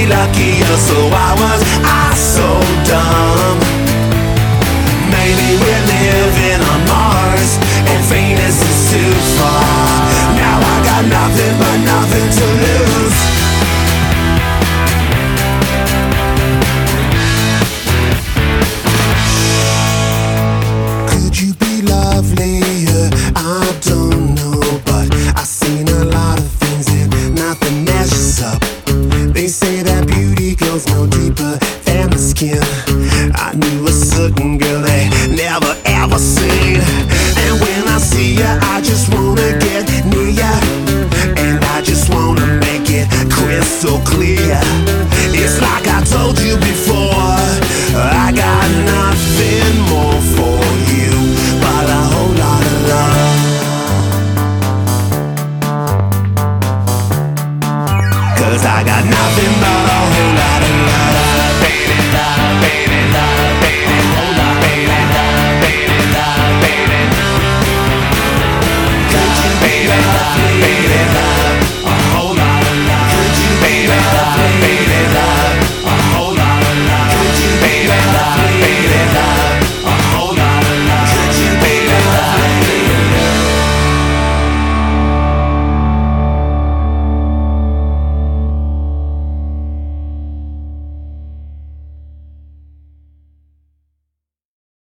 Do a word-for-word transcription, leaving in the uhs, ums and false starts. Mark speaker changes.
Speaker 1: be lucky, or so I was. I so dumb. Maybe we're living on Mars, and Venus is too far. Now I got nothing but nothing to lose. Could you be lovelier? I don't know, but I've seen a lot of things and nothing measures up. They say that beauty goes no deeper than the skin. I knew a certain girl they never ever seen, and when I see ya, I just wanna get near ya, and I just wanna make it crystal clear. It's like I told you before, I got nothing more for you but a whole lot of love. 'Cause I got nothing but a whole lot of love.